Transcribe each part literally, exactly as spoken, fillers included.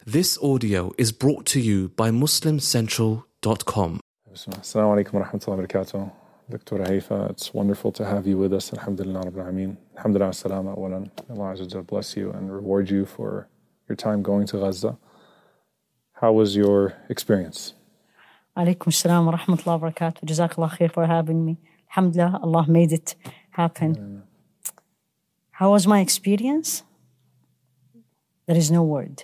This audio is brought to you by muslim central dot com. Assalamu alaikum wa rahmatullahi wa barakatuh. Doctor Haifa, it's wonderful to have you with us. Alhamdulillah Rabbil Alameen. Alhamdulillah as-salama awalan. Allah Azza wa Jal bless you and reward you for your time going to Gaza. How was your experience? Alaikum assalam wa rahmatullahi wa barakatuh. Jazakallah khair for having me. Alhamdulillah, Allah made it happen. Mm. How was my experience? There is no word.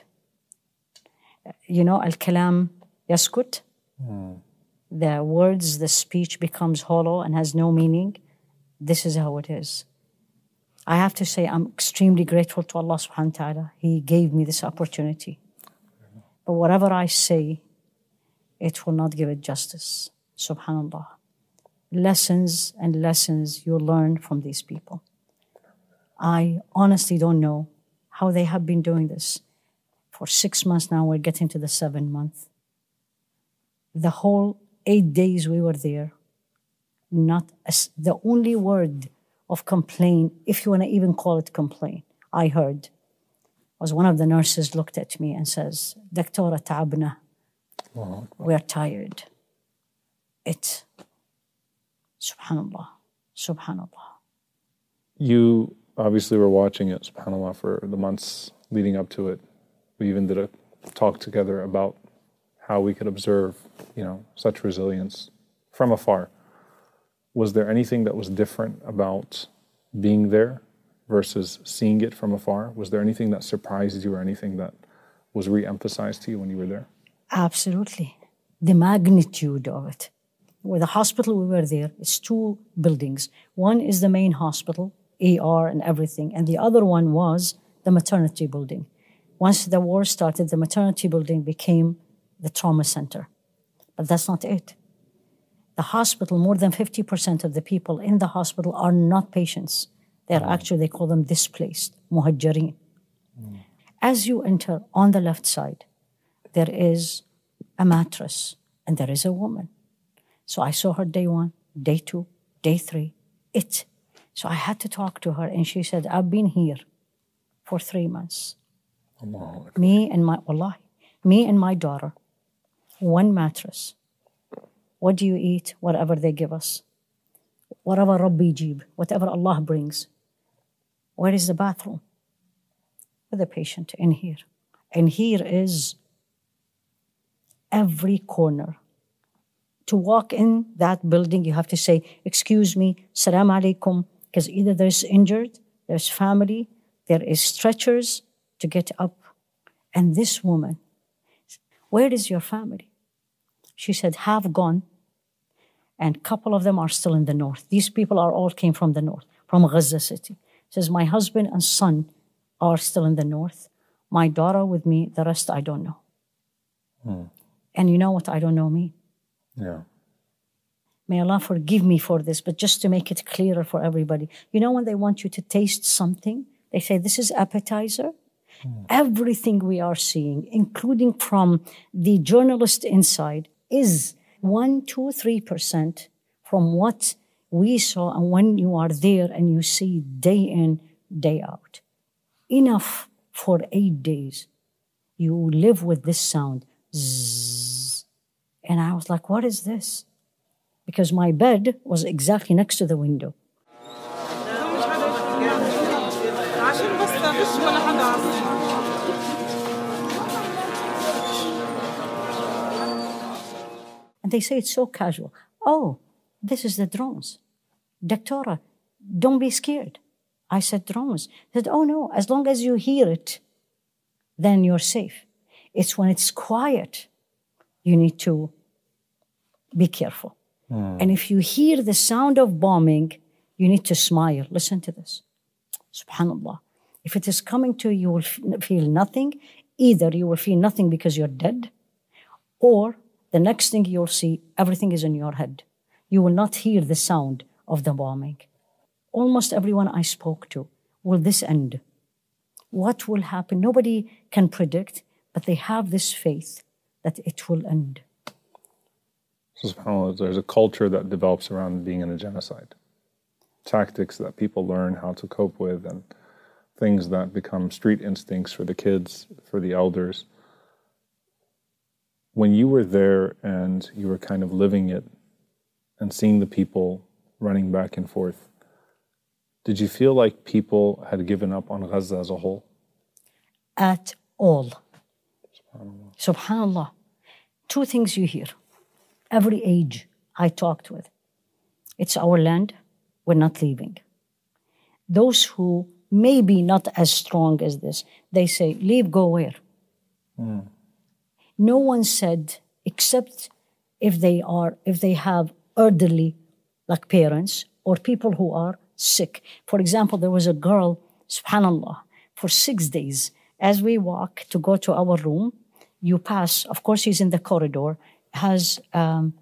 You know, al-kalam yaskut. Mm. The words, the speech becomes hollow and has no meaning. This is how it is. I have to say I'm extremely grateful to Allah subhanahu wa ta'ala. He gave me this opportunity. But whatever I say, it will not give it justice. Subhanallah. Lessons and lessons you learn from these people. I honestly don't know how they have been doing this. For six months now, we're getting to the seventh month. The whole eight days we were there, not a, the only word of complaint, if you want to even call it complaint, I heard, was one of the nurses looked at me and says, Doctora ta'abna, we're tired. It, subhanallah, subhanallah. You obviously were watching it, subhanallah, for the months leading up to it. We even did a talk together about how we could observe, you know, such resilience from afar. Was there anything that was different about being there versus seeing it from afar? Was there anything that surprised you or anything that was re-emphasized to you when you were there? Absolutely. The magnitude of it. With the hospital we were there, it's two buildings. One is the main hospital, A R and everything, and the other one was the maternity building. Once the war started, the maternity building became the trauma center. But that's not it. The hospital, more than fifty percent of the people in the hospital are not patients. They're mm. actually, they call them displaced, muhajireen. Mm. As you enter on the left side, there is a mattress and there is a woman. So I saw her day one, day two, day three, it. So I had to talk to her and she said, I've been here for three months. Allah. Me and my, wallahi, me and my daughter, one mattress. What do you eat? Whatever they give us. Whatever Rabbi jib, whatever Allah brings. Where is the bathroom? With the patient in here. And here is every corner. To walk in that building, you have to say, excuse me, salam alaikum, because either there's injured, there's family, there is stretchers to get up. And this woman, where is your family? She said, half gone, and a couple of them are still in the north. These people are all came from the north, from Gaza city. Says, my husband and son are still in the north. My daughter with me, the rest I don't know. Hmm. And you know what I don't know mean? Yeah. May Allah forgive me for this, but just to make it clearer for everybody. You know when they want you to taste something, they say, this is appetizer. Hmm. Everything we are seeing, including from the journalist inside, is one, two, three percent from what we saw and when you are there and you see day in, day out. Enough for eight days. You live with this sound. Zzz. And I was like, what is this? Because my bed was exactly next to the window. And they say it's so casual. Oh, this is the drones. Doctora, don't be scared. I said drones. They said, oh no, as long as you hear it, then you're safe. It's when it's quiet, you need to be careful. Mm. And if you hear the sound of bombing, you need to smile. Listen to this. Subhanallah. If it is coming to you, you will feel nothing. Either you will feel nothing because you're dead, or the next thing you'll see, everything is in your head. You will not hear the sound of the bombing. Almost everyone I spoke to, will this end? What will happen? Nobody can predict, but they have this faith that it will end. So, SubhanAllah, there's a culture that develops around being in a genocide. Tactics that people learn how to cope with, and things that become street instincts for the kids, for the elders. when you were there and you were kind of living it and seeing the people running back and forth, did you feel like people had given up on Gaza as a whole? At all. SubhanAllah. Subhanallah. Two things you hear. Every age I talked with. It's our land, we're not leaving. Those who may be not as strong as this, they say, leave, go where? Mm. No one said, except if they are, if they have elderly, like parents, or people who are sick. For example, there was a girl, subhanallah, for six days, as we walk to go to our room, you pass, of course she's in the corridor, has um,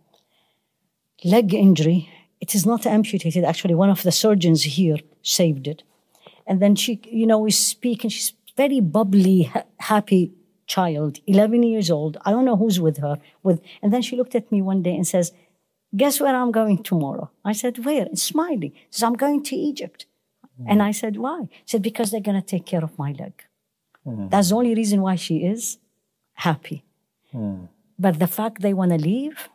leg injury. It is not amputated, actually. One of the surgeons here saved it. And then she, you know, we speak, and she's very bubbly, ha- happy child, eleven years old. I don't know who's with her. With, and then she looked at me one day and says, guess where I'm going tomorrow? I said, where? And smiling. She says, I'm going to Egypt. Mm. And I said, why? She said, because they're going to take care of my leg. Mm. That's the only reason why she is happy. Mm. But the fact they want to leave,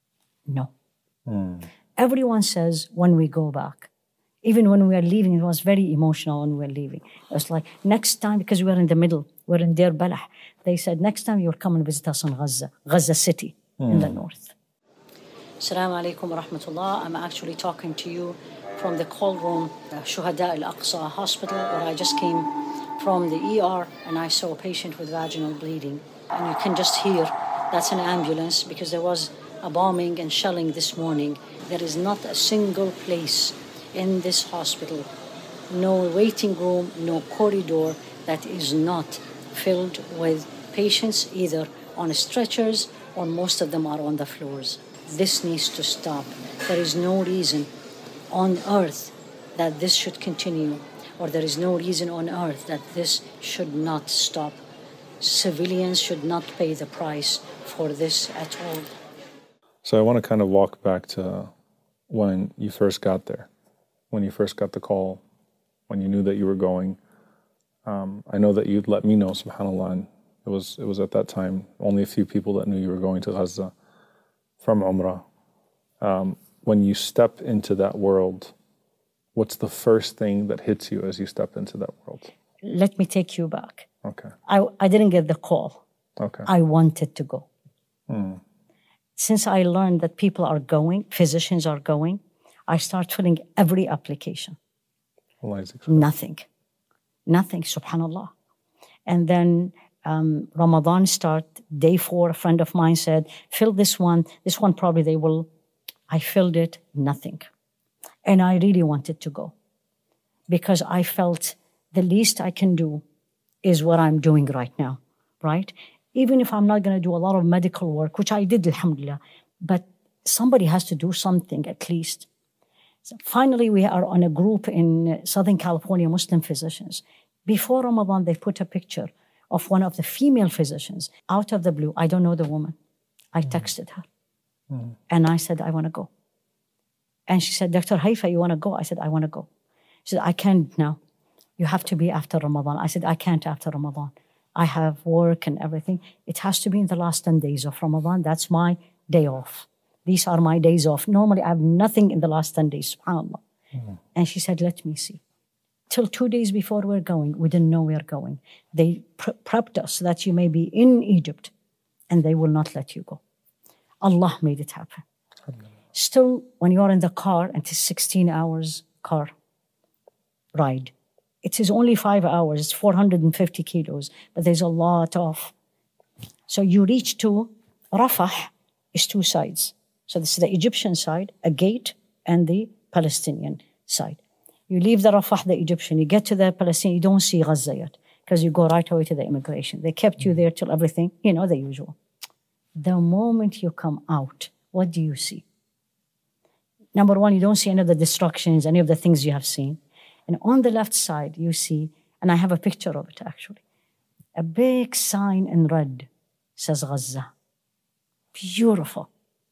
no. Mm. Everyone says when we go back, even when we are leaving, it was very emotional when we were leaving. It was like, next time, because we were in the middle, we're in Deir Balah, they said, next time you'll come and visit us in Gaza, Gaza City, mm. in the north. Assalamu alaikum wa rahmatullah. I'm actually talking to you from the call room, uh, Shuhada al-Aqsa Hospital, where I just came from the E R, and I saw a patient with vaginal bleeding. And you can just hear, that's an ambulance, because there was a bombing and shelling this morning. There is not a single place in this hospital, no waiting room, no corridor that is not filled with patients, either on stretchers or most of them are on the floors. This needs to stop. There is no reason on earth that this should continue, or there is no reason on earth that this should not stop. Civilians should not pay the price for this at all. So I want to kind of walk back to when you first got there, when you first got the call, when you knew that you were going. Um, I know that you'd let me know, subhanAllah, and it was, it was at that time only a few people that knew you were going to Gaza from Umrah. Um, when you step into that world, what's the first thing that hits you as you step into that world? Let me take you back. Okay. I, I didn't get the call. Okay. I wanted to go. Mm. Since I learned that people are going, physicians are going, I start filling every application. Nothing. Nothing, subhanAllah. And then um, Ramadan start, day four, a friend of mine said, fill this one. This one probably they will. I filled it, nothing. And I really wanted to go because I felt the least I can do is what I'm doing right now, right? Even if I'm not going to do a lot of medical work, which I did, alhamdulillah, but somebody has to do something at least. So finally, we are on a group in Southern California, Muslim physicians. Before Ramadan, they put a picture of one of the female physicians out of the blue. I don't know the woman. I texted her. Mm. And I said, I want to go. And she said, Doctor Haifa, you want to go? I said, I want to go. She said, I can't now. You have to be after Ramadan. I said, I can't after Ramadan. I have work and everything. It has to be in the last ten days of Ramadan. That's my day off. These are my days off. Normally, I have nothing in the last ten days, subhanAllah. Mm. And she said, let me see. Till two days before we're going, we didn't know we're going. They pre- prepped us that you may be in Egypt and they will not let you go. Allah made it happen. Still, when you're in the car, and it is sixteen hours car ride, it is only five hours, it's four hundred fifty kilos, but there's a lot of. So you reach to Rafah, is two sides. So this is the Egyptian side, a gate, and the Palestinian side. You leave the Rafah, the Egyptian, you get to the Palestinian, you don't see Gaza yet, because you go right away to the immigration. They kept you there till everything, you know, the usual. The moment you come out, what do you see? Number one, you don't see any of the destructions, any of the things you have seen. And on the left side, you see, and I have a picture of it actually, a big sign in red says Gaza. Beautiful.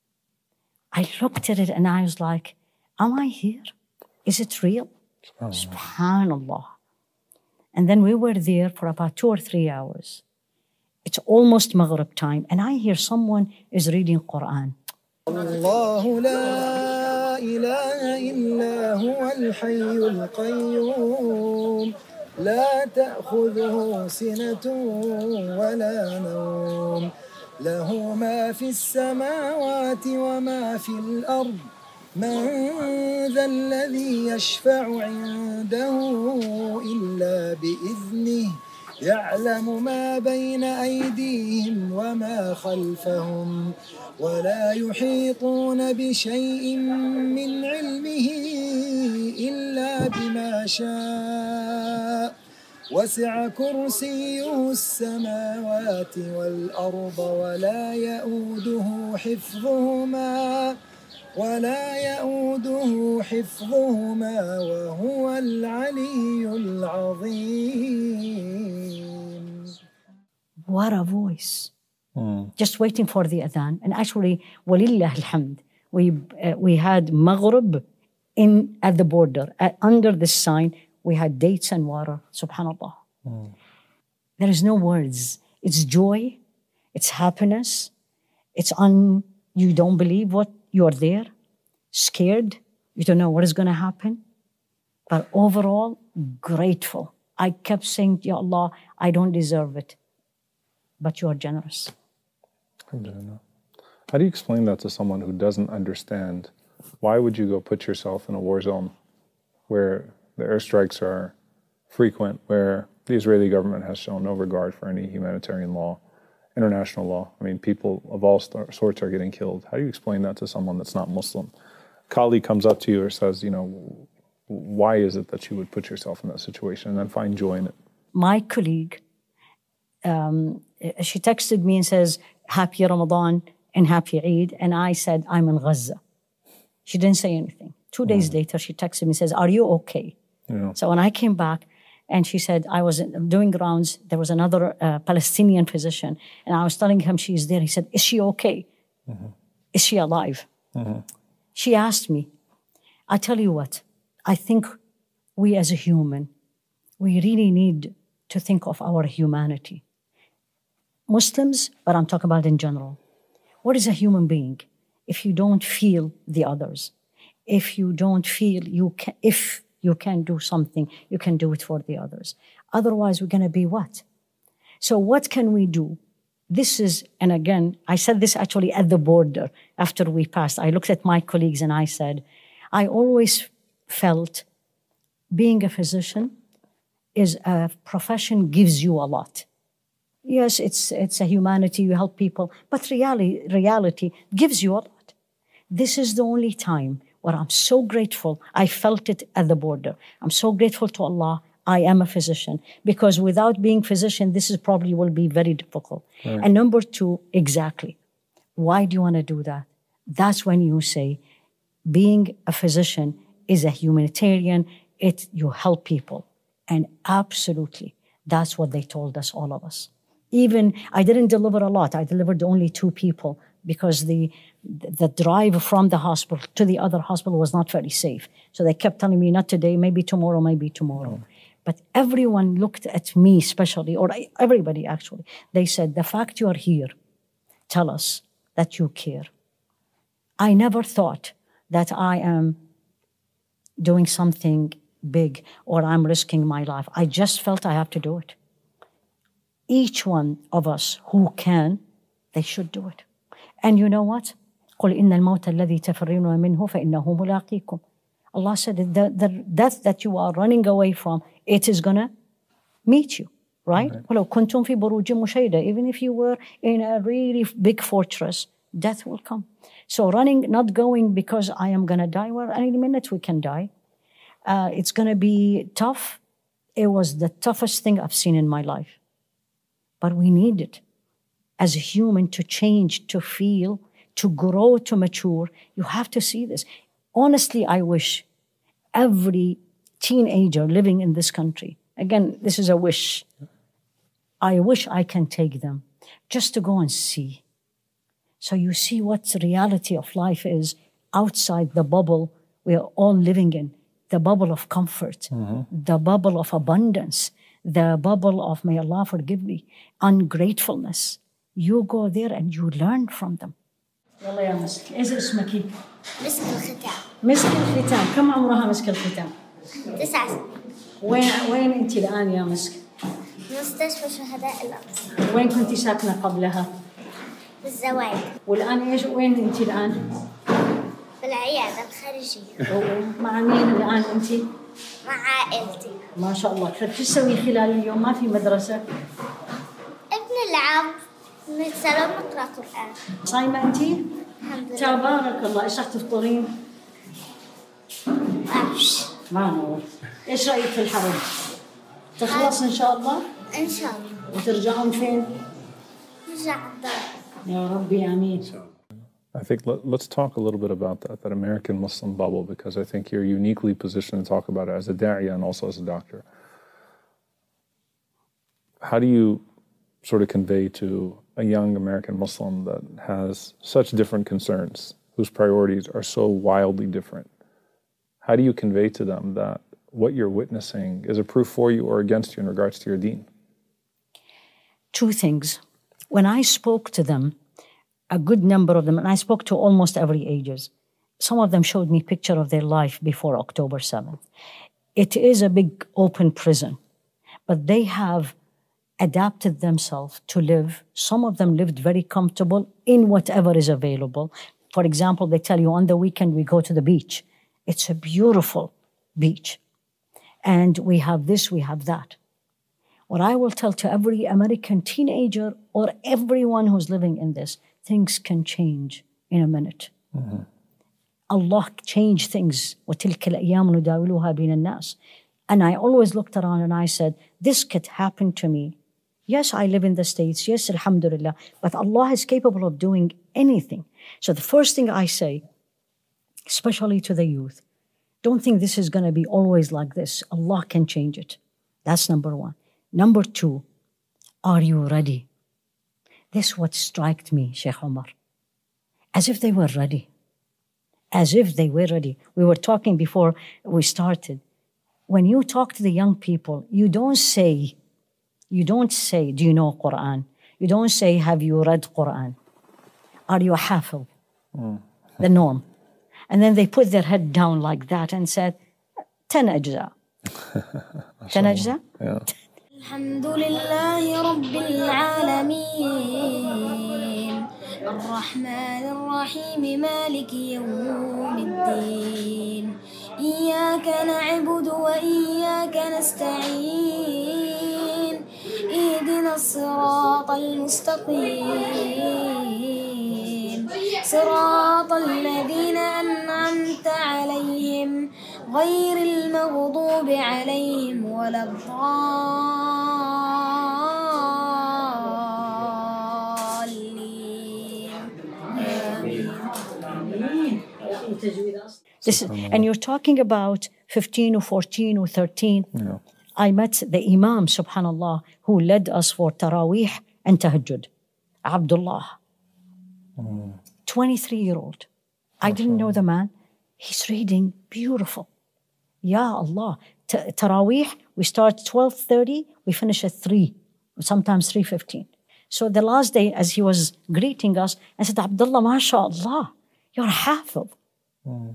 I looked at it and I was like, am I here? Is it real? SubhanAllah. SubhanAllah. And then we were there for about two or three hours. It's almost Maghrib time, and I hear someone is reading Quran. الله لا إله إلا هو الحي القيوم لا تأخذه سنة ولا نوم له ما في السماوات وما في الأرض من ذا الذي يشفع عنده إلا بإذنه يعلم ما بين أيديهم وما خلفهم ولا يحيطون بشيء من علمه إلا بما شاء وسع كرسيه السماوات والأرض ولا يؤوده حفظهما ولا يؤوده حفظهما وهو العلي العظيم. What a voice. Just waiting for the adhan. And actually, walillah alhamd, we, uh, we had maghrib in, at the border. At, under this sign, we had dates and water. Subhanallah. Mm. There is no words. It's joy. It's happiness. It's un, you don't believe what you're there. Scared. You don't know what is going to happen. But overall, grateful. I kept saying, Ya Allah, I don't deserve it. But you are generous. How do you explain that to someone who doesn't understand? Why would you go put yourself in a war zone where the airstrikes are frequent, where the Israeli government has shown no regard for any humanitarian law, international law? I mean, people of all sorts are getting killed. How do you explain that to someone that's not Muslim? A colleague comes up to you or says, you know, why is it that you would put yourself in that situation and then find joy in it? My colleague, um, she texted me and says, Happy Ramadan and Happy Eid. And I said, I'm in Gaza. She didn't say anything. Two days mm. later, she texted me and says, are you okay? Yeah. So when I came back, and she said, I was doing rounds, there was another uh, Palestinian physician, and I was telling him she's there. He said, is she okay? Mm-hmm. Is she alive? Mm-hmm. She asked me, I tell you what, I think we as a human, we really need to think of our humanity. Muslims, but I'm talking about in general. What is a human being? If you don't feel the others, if you don't feel you can, if you can do something, you can do it for the others. Otherwise, we're going to be what? So what can we do? This is, and again, I said this actually at the border after we passed. I looked at my colleagues and I said, I always felt being a physician is a profession gives you a lot. Yes, it's it's a humanity, you help people, but reality, reality gives you a lot. This is the only time where I'm so grateful. I felt it at the border. I'm so grateful to Allah. I am a physician, because without being physician, this is probably will be very difficult. Right. And number two, exactly. Why do you want to do that? That's when you say, being a physician is a humanitarian. It you help people, and absolutely, that's what they told us, all of us. Even, I didn't deliver a lot. I delivered only two people because the, the drive from the hospital to the other hospital was not very safe. So they kept telling me, not today, maybe tomorrow, maybe tomorrow. Oh. But everyone looked at me especially, or everybody actually. They said, the fact you are here, tell us that you care. I never thought that I am doing something big or I'm risking my life. I just felt I have to do it. Each one of us who can, they should do it. And you know what? قُلْ إِنَّ الْمَوْتَ الَّذِي تَفِرُّونَ مِنْهُ فَإِنَّهُ مُلَاقِيكُمْ. Allah said the, the death that you are running away from, it is going to meet you, right? وَلَوْ كُنْتُمْ فِي بُرُوجٍ مُشَيْدَةٍ. Even if you were in a really big fortress, death will come. So running, not going because I am going to die, well, any minute we can die. Uh, it's going to be tough. It was the toughest thing I've seen in my life. But we need it as a human to change, to feel, to grow, to mature. You have to see this. Honestly, I wish every teenager living in this country, again, this is a wish, I wish I can take them just to go and see. So you see what the reality of life is outside the bubble we are all living in, the bubble of comfort, mm-hmm. the bubble of abundance, the bubble of, may Allah forgive me, ungratefulness. You go there and you learn from them. يلا يا مسك، إيش اسمك؟ مسك الختام. مسك الختام، كم عمرها مسك الختام؟ تسع سنين. وين وين أنت الآن يا مسك؟ مستشفى شهداء الأقصى. وين كنت ساكنة قبلها؟ بالزوايد. والآن إيش وين أنت الآن؟ بالعيادة الخارجية. مع مين الآن أنت؟ مع عائلتي. ما شاء الله، شو تسوي خلال اليوم؟ ما في مدرسة؟ بنلعب، نتسلم، نقرأ قرآن. صايمة أنت؟ الحمد لله. تبارك الله، إيش راح تفطرين؟ أبش. ما نور. إيش رأيك في الحرب؟ تخلص إن شاء الله؟ إن شاء الله. وترجعون فين؟ نرجع الدار. يا ربي آمين. I think let, let's talk a little bit about that, that American Muslim bubble, because I think you're uniquely positioned to talk about it as a da'iyah and also as a doctor. How do you sort of convey to a young American Muslim that has such different concerns, whose priorities are so wildly different? How do you convey to them that what you're witnessing is a proof for you or against you in regards to your deen? Two things. When I spoke to them, a good number of them, and I spoke to almost every ages, some of them showed me picture of their life before October seventh. It is a big open prison, but they have adapted themselves to live. Some of them lived very comfortable in whatever is available. For example, they tell you on the weekend we go to the beach. It's a beautiful beach. And we have this, we have that. What I will tell to every American teenager or everyone who's living in this, things can change in a minute. Mm-hmm. Allah changed things. وَتِلْكَ الْأَيَّامُ نُدَاوِلُهَا بَيْنَ النَّاسِ. And I always looked around and I said, this could happen to me. Yes, I live in the States. Yes, alhamdulillah. But Allah is capable of doing anything. So the first thing I say, especially to the youth, don't think this is going to be always like this. Allah can change it. That's number one. Number two, are you ready? This is what struck me, Sheikh Omar. As if they were ready. As if they were ready. We were talking before we started. When you talk to the young people, you don't say, you don't say, do you know Quran? You don't say, have you read Quran? Are you a hafiz? Mm. The norm. And then they put their head down like that and said, ten ajza. ten ajza? Yeah. الحمد لله رب العالمين الرحمن الرحيم مالك يوم الدين إياك نعبد وإياك نستعين اهدنا الصراط المستقيم صراط الذين أنعمت عليهم غير المغضوب عليهم ولا الضالين. This is, and you're talking about fifteen or fourteen or thirteen. Yeah. I met the Imam, subhanallah, who led us for Taraweeh and Tahajjud, Abdullah, mm. twenty-three-year-old. I didn't know the man. He's reading beautiful. Ya Allah. T- Taraweeh, we start twelve thirty, we finish at three, sometimes three fifteen. So the last day, as he was greeting us, I said, Abdullah, mashallah, you're hafiz. Mm.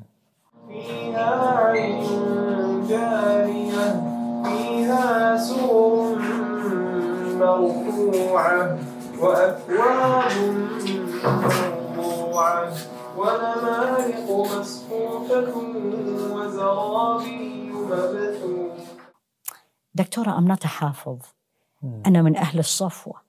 فيها سرر مرفوعة وأكواب موضوعة ونمارق مصفوفة وزرابي مبثوثة. دكتورة, I'm not a حافظ. أنا من أهل الصفوة.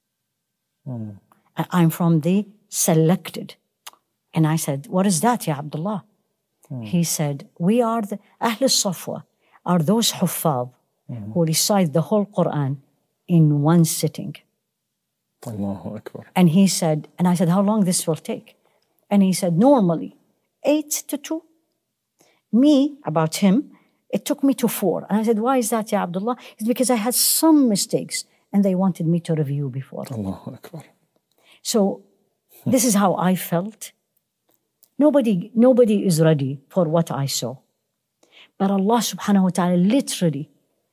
I'm from the selected. And I said, what is that, Ya Abdullah? He said, we are the أهل الصفوة. Are those huffaz mm-hmm. who recite the whole Quran in one sitting. Allahu Akbar. And he said, and I said, how long this will take? And he said, normally, eight to two. Me, about him, it took me to four. And I said, why is that, Ya Abdullah? It's because I had some mistakes and they wanted me to review before. Allahu Akbar. So this is how I felt. Nobody, nobody is ready for what I saw. But Allah subhanahu wa ta'ala literally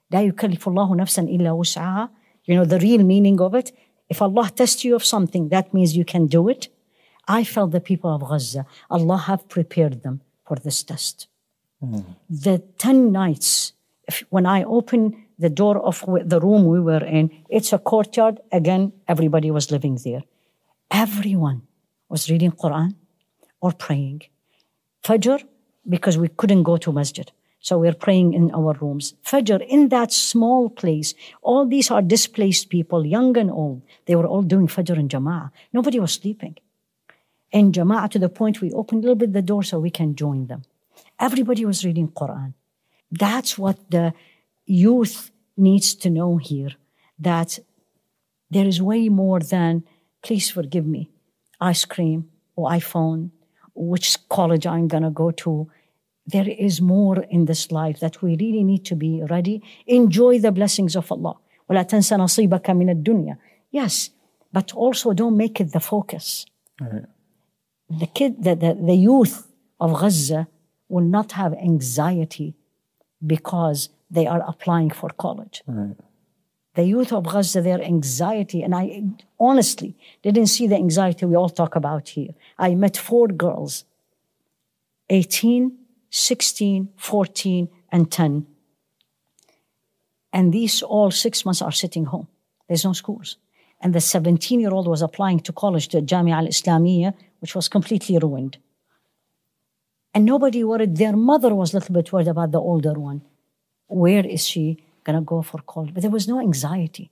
لا يكلف الله نفسا إلا وسعها. You know the real meaning of it? If Allah tests you of something, that means you can do it. I felt the people of Gaza, Allah have prepared them for this test. Mm. The ten nights, if, when I opened the door of the room we were in, it's a courtyard. Again, everybody was living there. Everyone was reading Quran or praying. Fajr, because we couldn't go to masjid. So we're praying in our rooms. Fajr, in that small place, all these are displaced people, young and old. They were all doing Fajr in Jama'ah. Nobody was sleeping. In Jama'ah, to the point we opened a little bit the door so we can join them. Everybody was reading Quran. That's what the youth needs to know here, that there is way more than, please forgive me, ice cream or iPhone, which college I'm going to go to. There is more in this life that we really need to be ready. Enjoy the blessings of Allah. وَلَا تَنْسَ نَصِيبَكَ مِنَ الدُّنْيَا. Yes, but also don't make it the focus. Right. The kid, the, the, the youth of Gaza will not have anxiety because they are applying for college. Right. The youth of Gaza, their anxiety, and I honestly didn't see the anxiety we all talk about here. I met four girls, eighteen, sixteen, fourteen, and ten. And these all six months are sitting home. There's no schools. And the seventeen-year-old was applying to college, to Jamia al-Islamiyya, which was completely ruined. And nobody worried. Their mother was a little bit worried about the older one. Where is she going to go for college? But there was no anxiety.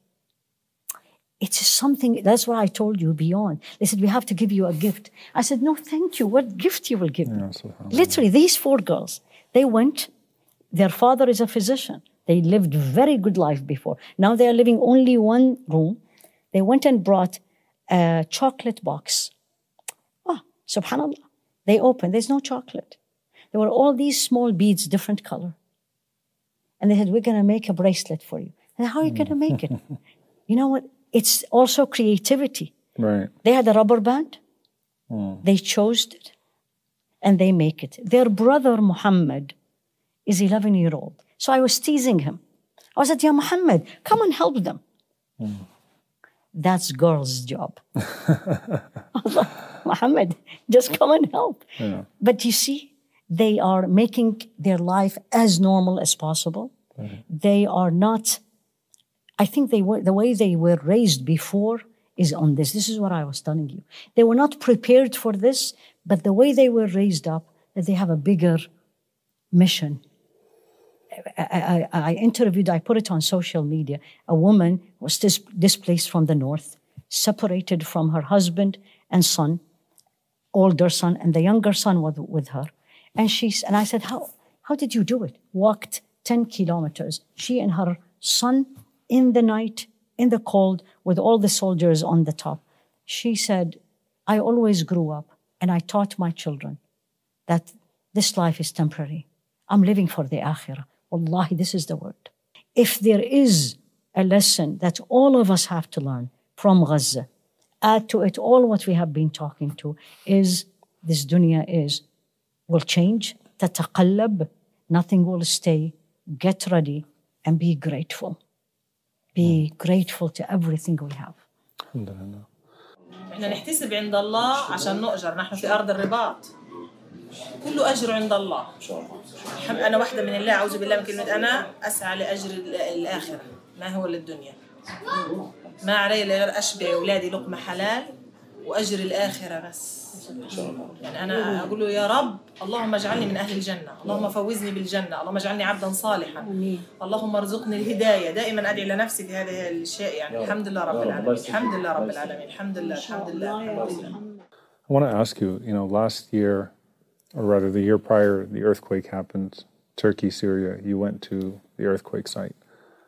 It's something, that's what I told you beyond. They said, we have to give you a gift. I said, no, thank you. What gift you will give me? Yeah, literally, these four girls, they went, their father is a physician. They lived very good life before. Now they are living only one room. They went and brought a chocolate box. Ah, subhanAllah. They opened, there's no chocolate. There were all these small beads, different color. And they said, we're going to make a bracelet for you. And how are you going to make it? You know what? It's also creativity. Right. They had a rubber band. Mm. They chose it. And they make it. Their brother, Muhammad, is eleven years old. So I was teasing him. I was like, yeah, Muhammad, come and help them. Mm. That's girls' job. Allah, Muhammad, just come and help. Yeah. But you see, they are making their life as normal as possible. Mm-hmm. They are not, I think they were, the way they were raised before is on this. This is what I was telling you. They were not prepared for this, but the way they were raised up, that they have a bigger mission. I, I, I interviewed, I put it on social media, a woman was dis- displaced from the north, separated from her husband and son, older son, and the younger son was with her. And she and I said, how, how did you do it? Walked ten kilometers, she and her son in the night, in the cold, with all the soldiers on the top. She said, I always grew up and I taught my children that this life is temporary. I'm living for the akhirah. Wallahi, this is the word. If there is a lesson that all of us have to learn from Gaza, add to it all what we have been talking to, is this dunya is, will change, tataqallab, nothing will stay, get ready and be grateful. Be grateful to everything we have. Alhamdulillah. احنا نحتسب عند الله عشان نؤجر، نحن في أرض الرباط. كله أجر عند الله. أنا واحدة من الله، أعوذ بالله من كلمة أنا أسعى لأجر الآخرة ما هو للدنيا. ما علي غير أشبع أولادي لقمة حلال وأجر الآخرة بس. يعني أنا أقول له يا رب اللهم اجعلني من أهل الجنة، اللهم فوزني بالجنة، اللهم اجعلني عبدا صالحا، اللهم ارزقني الهداية. دائما أدعي لنفسي في هذه الشيء. يعني الحمد لله رب العالمين، الحمد لله رب العالمين، الحمد لله، الحمد لله. I want to ask you, you know, last year, or rather the year prior, the earthquake happened, Turkey, Syria, you went to the earthquake site.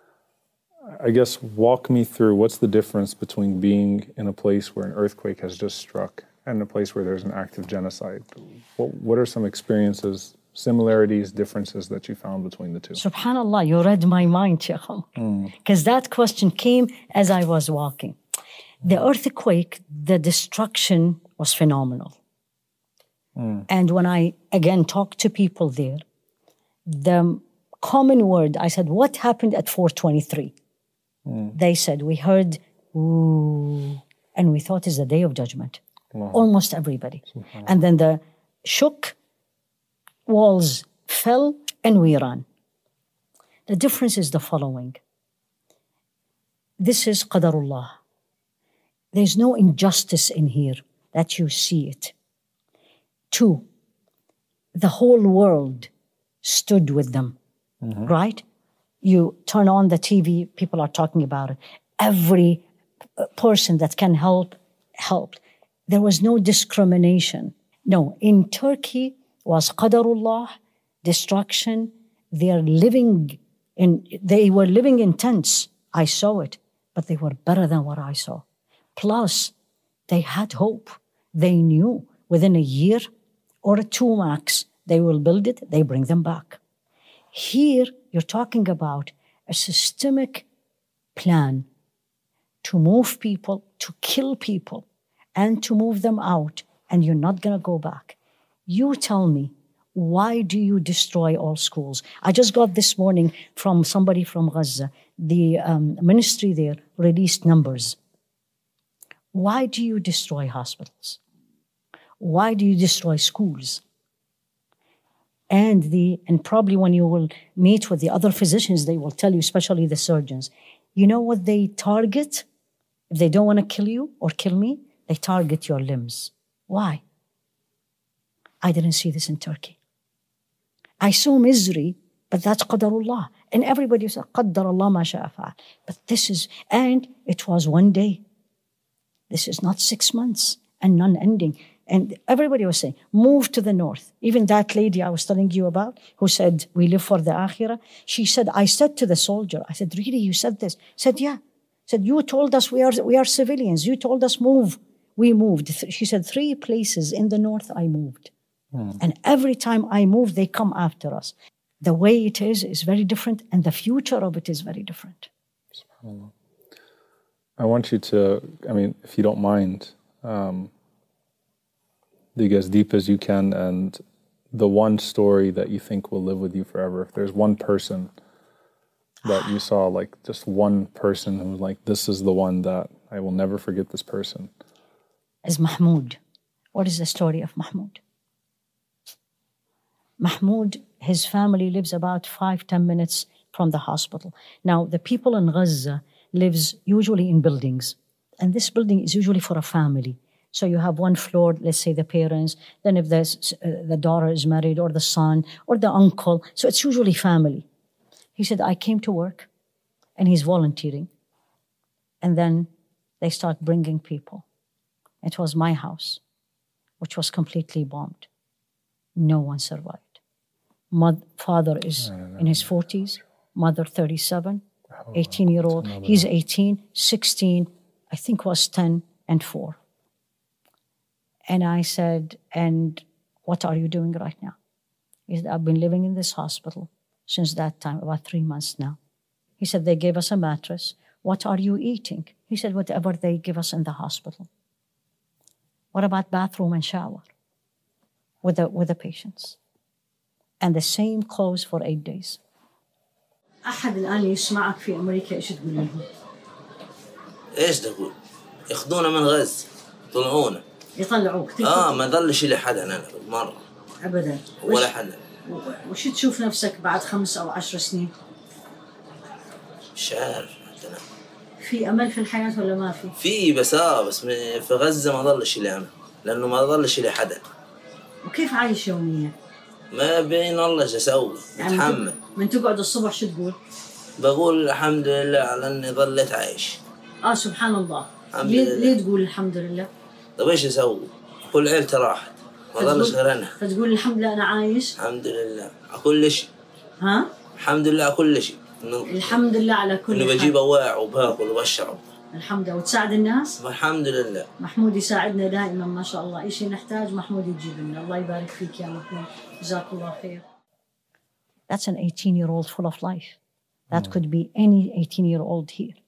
I guess walk me through what's the difference between being in a place where an earthquake has just struck and a place where there's an active genocide. What, what are some experiences, similarities, differences that you found between the two? Subhanallah, you read my mind, Sheikh Omar. Because mm. that question came as I was walking. The earthquake, the destruction was phenomenal. Mm. And when I, again, talked to people there, the common word. I said, what happened at four twenty-three? Mm. They said, we heard, ooh, and we thought it's the day of judgment. Wow. Almost everybody. And then the shook, walls fell, and we ran. The difference is the following. This is qadarullah. There's no injustice in here that you see it. Two, the whole world stood with them, mm-hmm. right? You turn on the T V, people are talking about it. Every person that can help, helped. There was no discrimination. No, in Turkey was qadarullah, destruction. They are living in, they were living in tents. I saw it, but they were better than what I saw. Plus, they had hope. They knew within a year or two max, they will build it, they bring them back. Here, you're talking about a systemic plan to move people, to kill people, and to move them out, and you're not going to go back. You tell me, why do you destroy all schools? I just got this morning from somebody from Gaza, the um, ministry there released numbers. Why do you destroy hospitals? Why do you destroy schools? And the and probably when you will meet with the other physicians, they will tell you, especially the surgeons, you know what they target? If they don't want to kill you or kill me, they target your limbs. Why? I didn't see this in Turkey. I saw misery, but that's qadarullah. And everybody said, qadarullah ma sha'a fa'al. But this is, and it was one day. This is not six months and non-ending. And everybody was saying, move to the north. Even that lady I was telling you about, who said, we live for the akhirah. She said, I said to the soldier, I said, really, you said this? Said, yeah. Said, you told us we are, we are civilians. You told us move. We moved. She said, three places in the north I moved. Hmm. And every time I move, they come after us. The way it is is very different, and the future of it is very different. SubhanAllah. I want you to, I mean, if you don't mind, um, dig as deep as you can, and the one story that you think will live with you forever. If there's one person that you saw, like just one person who was like, this is the one that I will never forget this person. Is Mahmoud. What is the story of Mahmoud? Mahmoud, his family lives about five, ten minutes from the hospital. Now, the people in Gaza lives usually in buildings, and this building is usually for a family. So you have one floor, let's say the parents, then if there's, uh, the daughter is married, or the son, or the uncle, so it's usually family. He said, I came to work, and he's volunteering, and then they start bringing people. It was my house, which was completely bombed. No one survived. Mother, father is in his forties, mother thirty-seven, eighteen-year-old. He's eighteen, sixteen, I think was ten and four. And I said, and what are you doing right now? He said, I've been living in this hospital since that time, about three months now. He said, they gave us a mattress. What are you eating? He said, whatever they give us in the hospital. What about bathroom and shower with the, with the patients? And the same clothes for eight days. أحد الآن يسمعك في أمريكا إيش تقول لهم؟ إيش تقول؟ ياخذونا من غزة، يطلعونا. يطلعوك. آه ما ضلش لي حدا أنا بالمرة. أبداً. ولا حدا. وش تشوف نفسك بعد خمس أو عشر سنين؟ مش عارف أنا. في أمل في الحياة ولا ما في؟ في بس آه بس في غزة ما ضلش لي أمل، لأنه ما ضلش لي حدا. وكيف عايش يوميا؟ ما بين الله ايش اسوي؟ اتحمل. من تقعد الصبح شو تقول؟ بقول الحمد لله على اني ظليت عايش. اه سبحان الله. ليه ليه تقول الحمد لله؟ طيب ايش اسوي؟ كل عيلتي راحت، ما ضلش غير انا. فتقول الحمد لله انا عايش؟ الحمد لله على كل شيء. ها؟ الحمد لله على كل شيء. الحمد لله على كل شيء. انه بجيب اواع وباكل وبشرب. الحمد لله. وتساعد الناس؟ الحمد لله. محمود يساعدنا دائما ما شاء الله، اي شيء نحتاج محمود يجيب لنا، الله يبارك فيك يا محمود، جزاك الله خير. That's an eighteen-year-old full of life. That mm. could be any eighteen-year-old here.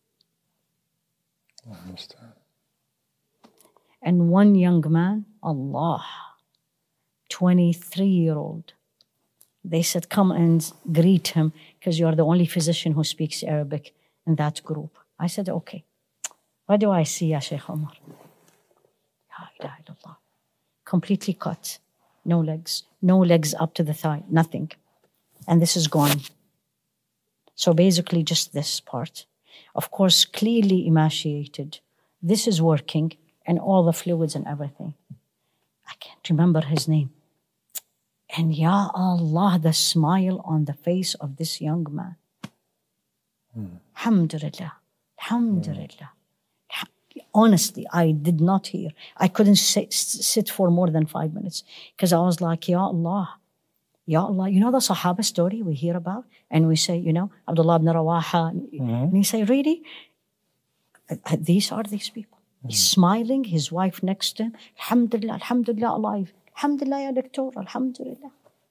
I understand. And one young man, Allah, twenty-three-year-old, They said, come and greet him because you are the only physician who speaks Arabic in that group. I said, okay. What do I see, Ya Sheikh Omar? La ilaha illallah. Completely cut. No legs. No legs up to the thigh. Nothing. And this is gone. So basically just this part. Of course, clearly emaciated. This is working and all the fluids and everything. I can't remember his name. And Ya Allah, the smile on the face of this young man. Mm. Alhamdulillah. Alhamdulillah. Mm. Honestly, I did not hear. I couldn't sit, sit for more than five minutes because I was like, Ya Allah, Ya Allah. You know the Sahaba story we hear about? And we say, you know, Abdullah ibn Rawaha. Mm-hmm. And you say, really? These are these people. Mm. He's smiling, his wife next to him. Alhamdulillah, Alhamdulillah, alive. Alhamdulillah, ya doctor, Alhamdulillah.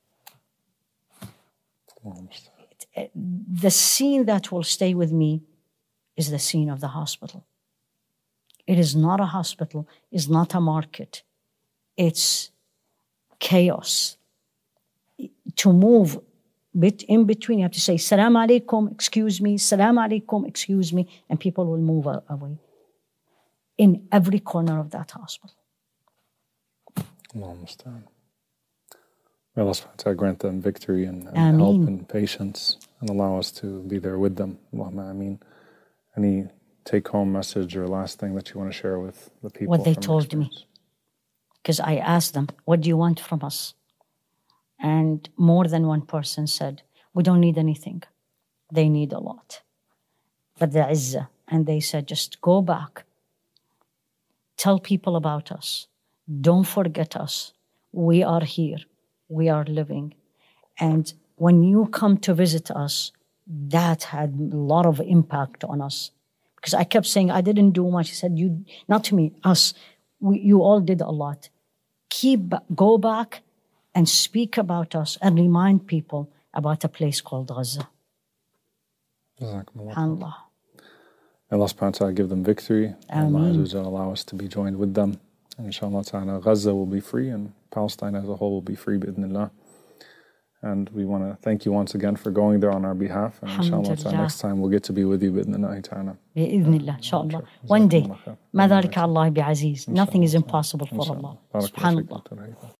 It, the scene that will stay with me is the scene of the hospital. It is not a hospital, it's not a market. It's chaos. To move bit in between, you have to say, Salam alaikum, excuse me, Salam alaikum, excuse me, and people will move away. In every corner of that hospital. Allah understand. May Allah subhanahu wa ta'ala grant them victory and, and help and patience and allow us to be there with them. Allahumma ameen. Any take-home message or last thing that you want to share with the people? What they told me. Because I asked them, what do you want from us? And more than one person said, we don't need anything. They need a lot. But the izzah. And they said, just go back. Tell people about us. Don't forget us. We are here. We are living. And when you come to visit us, that had a lot of impact on us. Because I kept saying, I didn't do much. He said, you, not to me, us. We, you all did a lot. Keep, go back and speak about us and remind people about a place called Gaza. SubhanAllah. Allah subhanahu wa ta'ala give them victory. Allah allow us to be joined with them. And inshallah ta'ala, Gaza will be free and Palestine as a whole will be free, bi'idhnillah. And we want to thank you once again for going there on our behalf. And inshallah ta'ala, next time we'll get to be with you, bi'idhnillah ta'ala. Bi'idhnillah, inshallah. One day. Ma dhalika Allah bi'aziz. Nothing is impossible for Allah. SubhanAllah.